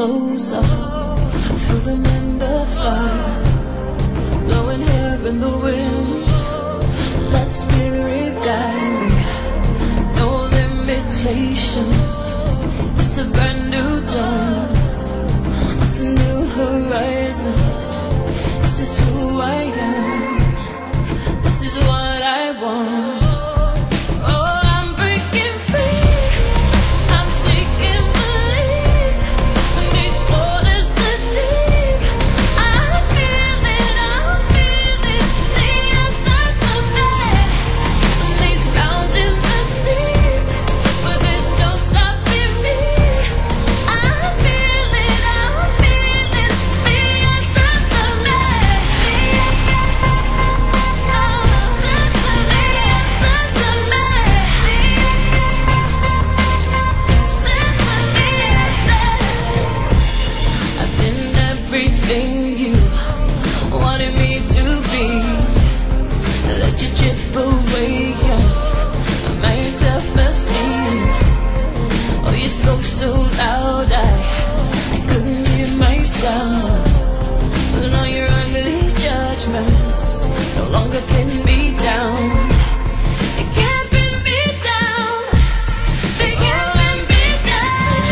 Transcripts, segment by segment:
closer. Feel them in the fire, blowing here in the wind. Let spirit guide me, no limitations. It's a brand new dawn, it's a new horizon. This is who I am, this is what I want. Everything you wanted me to be, let you chip away my self-esteem. Oh, you spoke so loud, I couldn't hear myself. But now your ugly judgments no longer pin me down. It can't pin me down, they can't pin me down.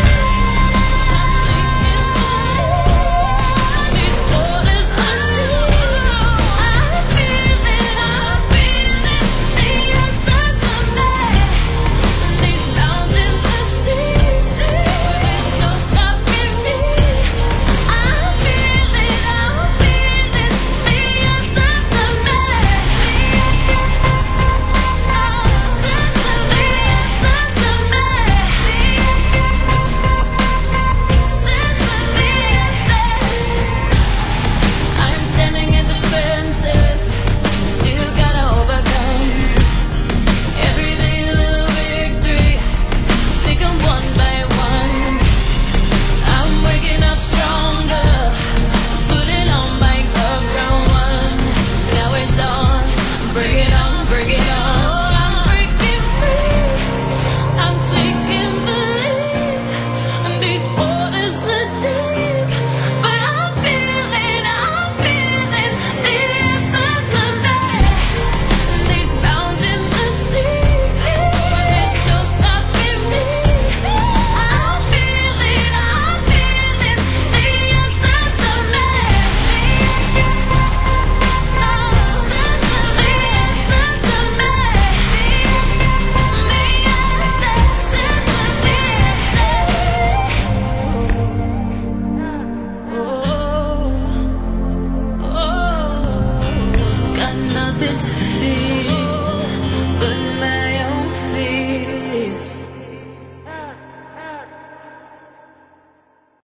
Nothing to fear.